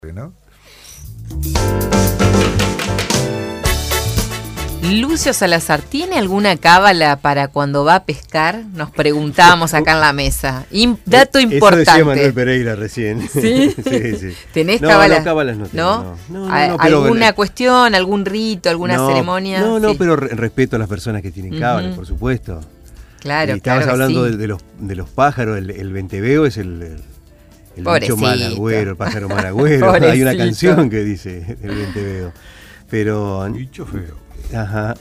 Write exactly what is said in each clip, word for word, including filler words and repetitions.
¿no? Lucio Salazar, ¿tiene alguna cábala para cuando va a pescar? Nos preguntábamos acá en la mesa. Im- dato importante. Eso decía Manuel Pereira recién. ¿Sí? sí, sí. ¿Tenés no, cábalas? No, cábalas no tengo. ¿No? No, no, no, ¿A- no, pero- ¿Alguna cuestión, algún rito, alguna no, ceremonia? No, no, Sí. pero re- respeto a las personas que tienen cábalas, Ujú. por supuesto. Claro, y estabas claro que hablando sí. de, de los, de los pájaros, el, el venteveo es el, el, el bicho Pobrecito. malagüero, el pájaro malagüero. Hay una Pobrecito. canción que dice el venteveo. Pero... Bicho feo. Ajá.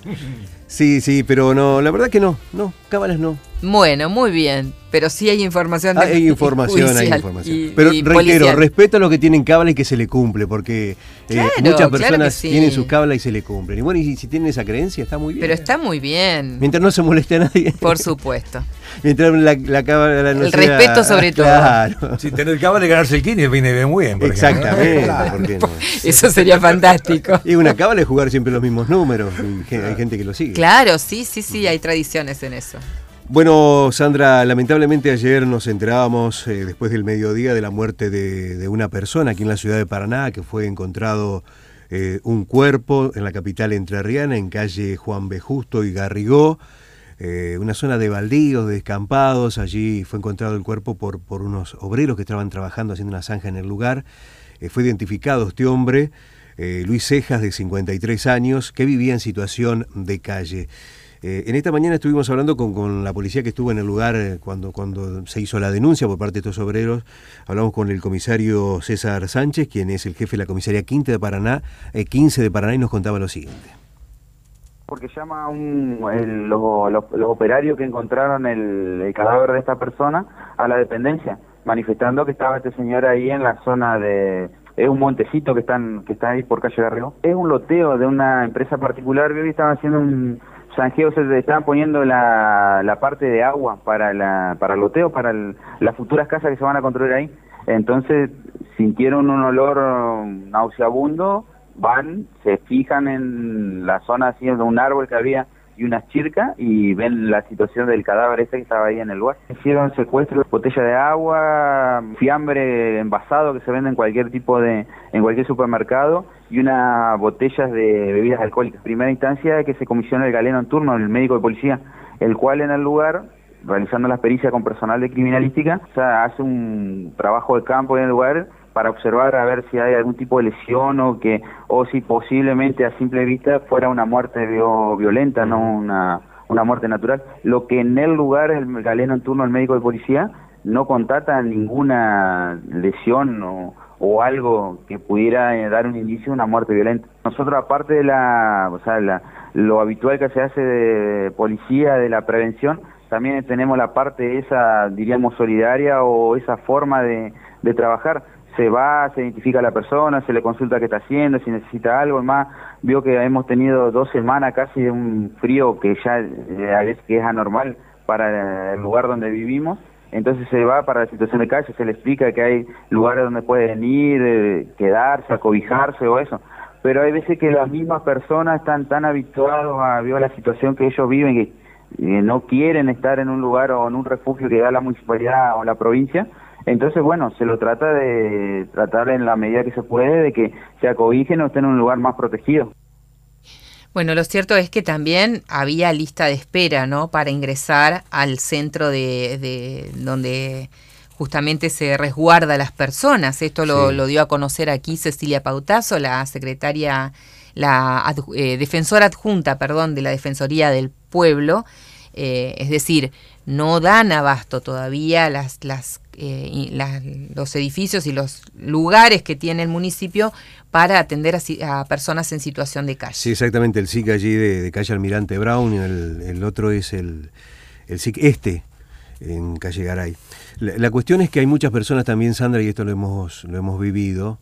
Sí, sí, pero no, la verdad que no, no, cábalas no. Bueno, muy bien, pero sí hay información de Ah, hay información, hay judicial información. y- Pero y reitero, policial. respeto a los que tienen cábala y que se le cumple, porque eh, Claro, muchas claro que personas sí. tienen sus cábalas y se le cumplen. Y bueno, y si tienen esa creencia, está muy bien. Pero está muy bien, Mientras no se moleste a nadie. por supuesto. Mientras la, la cábala no El sea- respeto sobre todo. Claro. Si tener cábala y ganarse el kine viene bien muy bien. por ejemplo, ¿no? Exactamente. Claro. ¿Por qué no? Eso sería fantástico. Y una cábala es jugar siempre los mismos números. Y ge- hay gente que lo sigue. Claro, sí, sí, sí, hay tradiciones en eso. Bueno, Sandra, lamentablemente ayer nos enterábamos, eh, después del mediodía, de la muerte de, de una persona aquí en la ciudad de Paraná, que fue encontrado eh, un cuerpo en la capital entrerriana, en calle Juan B. Justo y Garrigó, eh, una zona de baldíos, de descampados. Allí fue encontrado el cuerpo por, por unos obreros que estaban trabajando haciendo una zanja en el lugar. Eh, fue identificado este hombre, eh, Luis Cejas, de cincuenta y tres años, que vivía en situación de calle. Eh, en esta mañana estuvimos hablando con, con la policía que estuvo en el lugar eh, cuando, cuando se hizo la denuncia por parte de estos obreros. Hablamos con el comisario César Sánchez, quien es el jefe de la comisaría quince de Paraná, eh, quince de Paraná, y nos contaba lo siguiente. Porque llama un, el- los, los- los operarios que encontraron el, el cadáver de esta persona a la dependencia, manifestando que estaba este señor ahí en la zona de... Es un montecito que están que está ahí por calle Garrigo. Es un loteo de una empresa particular que hoy estaban haciendo un zanjeo, se estaban poniendo la, la parte de agua para la para el loteo, para el- las futuras casas que se van a construir ahí. Entonces sintieron un olor nauseabundo, van, se fijan en la zona así de un árbol que había y unas chircas y ven la situación del cadáver ese que estaba ahí en el lugar. Hicieron secuestro de botella de agua, fiambre envasado que se vende en cualquier tipo de, en cualquier supermercado, y unas botellas de bebidas alcohólicas. Primera instancia que se comisiona el galeno en turno, el médico de policía, el cual en el lugar, realizando las pericias con personal de criminalística, o sea, hace un trabajo de campo en el lugar para observar a ver si hay algún tipo de lesión o que o si posiblemente a simple vista fuera una muerte bio- violenta, no una, una muerte natural. Lo que en el lugar, el galeno en turno, el médico de policía, no contata ninguna lesión o, o algo que pudiera eh, dar un indicio de una muerte violenta. Nosotros, aparte de la, o sea, la, lo habitual que se hace de policía, de la prevención, también tenemos la parte esa, diríamos, solidaria o esa forma de, de trabajar. Se va, se identifica a la persona, se le consulta qué está haciendo, si necesita algo. Más vio que hemos tenido dos semanas casi de un frío que ya eh, a veces que es anormal para el lugar donde vivimos. Entonces se va para la situación de calle, se le explica que hay lugares donde pueden ir, eh, quedarse, acobijarse o eso. Pero hay veces que las mismas personas están tan habituados a, vio, la situación que ellos viven, que eh, no quieren estar en un lugar o en un refugio que da la municipalidad o la provincia. Entonces, bueno, se lo trata de tratar en la medida que se puede de que se acobijen o estén en un lugar más protegido. Bueno, lo cierto es que también había lista de espera, ¿no?, para ingresar al centro de, de donde justamente se resguarda a las personas. Esto lo, Sí. lo dio a conocer aquí Cecilia Pautazo, la secretaria, la adju- eh, defensora adjunta, perdón, de la Defensoría del Pueblo. Eh, es decir, no dan abasto todavía las, las, eh, y las- los edificios y los lugares que tiene el municipio para atender a, si- a personas en situación de calle. Sí, exactamente, el S I C allí de, de calle Almirante Brown, y el, el otro es el, el S I C este, en calle Garay. La, la cuestión es que hay muchas personas también, Sandra, y esto lo hemos, lo hemos vivido,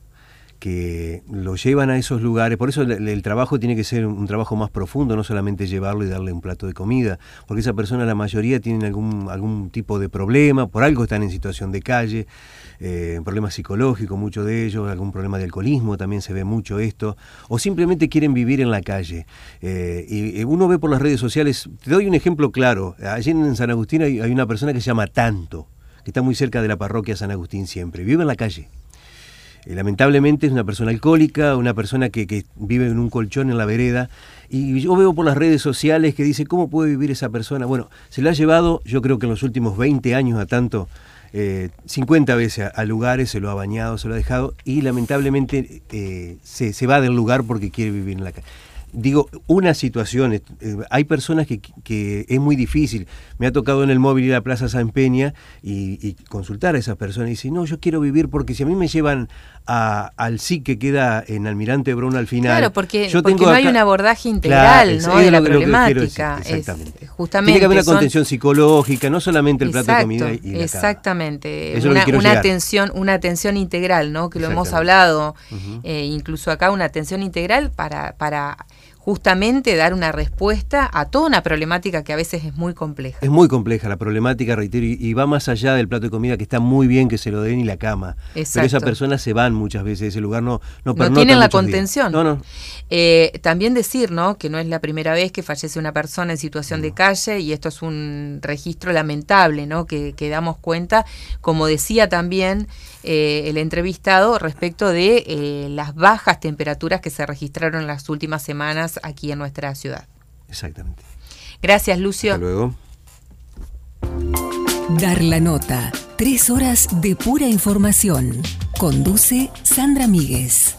que lo llevan a esos lugares. Por eso el, el trabajo tiene que ser un, un trabajo más profundo, no solamente llevarlo y darle un plato de comida, porque esa persona, la mayoría, tienen algún, algún tipo de problema, por algo están en situación de calle, eh, problemas psicológicos, muchos de ellos, algún problema de alcoholismo, también se ve mucho esto, o simplemente quieren vivir en la calle. Eh, y, y uno ve por las redes sociales, te doy un ejemplo claro, allí en San Agustín hay, hay una persona que se llama Tanto, que está muy cerca de la parroquia San Agustín siempre, vive en la calle. eh, lamentablemente es una persona alcohólica, una persona que, que vive en un colchón en la vereda, y yo veo por las redes sociales que dice, ¿cómo puede vivir esa persona? Bueno, se lo ha llevado, yo creo que en los últimos veinte años a tanto, eh, cincuenta veces a, a lugares, se lo ha bañado, se lo ha dejado, y lamentablemente eh, se, se va del lugar porque quiere vivir en la calle. Digo, una situación, eh, hay personas que, que es muy difícil. Me ha tocado en el móvil ir a Plaza San Peña y, y consultar a esas personas y decir, no, yo quiero vivir porque si a mí me llevan a, al S I C que queda en Almirante Brown al final... Claro, porque, yo porque tengo no acá, hay un abordaje integral, claro, ¿no? de la lo, problemática. Lo que exactamente. Es, justamente, Tiene que haber una son... contención psicológica, no solamente el plato Exacto, de comida y la exactamente. Eso una, es lo que una atención, una atención integral, ¿no? Que lo hemos hablado, uh-huh. eh, incluso acá, una atención integral para... para justamente dar una respuesta a toda una problemática que a veces es muy compleja. Es muy compleja la problemática, reitero, y, y va más allá del plato de comida, que está muy bien que se lo den, y la cama. Exacto. Pero esas personas se van muchas veces de ese lugar, no no, no tienen la contención. No, no. Eh, también decir, ¿no?, que no es la primera vez que fallece una persona en situación no. de calle, y esto es un registro lamentable, ¿no?, que, que damos cuenta, como decía también eh, el entrevistado, respecto de eh, las bajas temperaturas que se registraron en las últimas semanas aquí en nuestra ciudad. Exactamente. Gracias, Lucio. Hasta luego. Dar la nota. Tres horas de pura información. Conduce Sandra Míguez.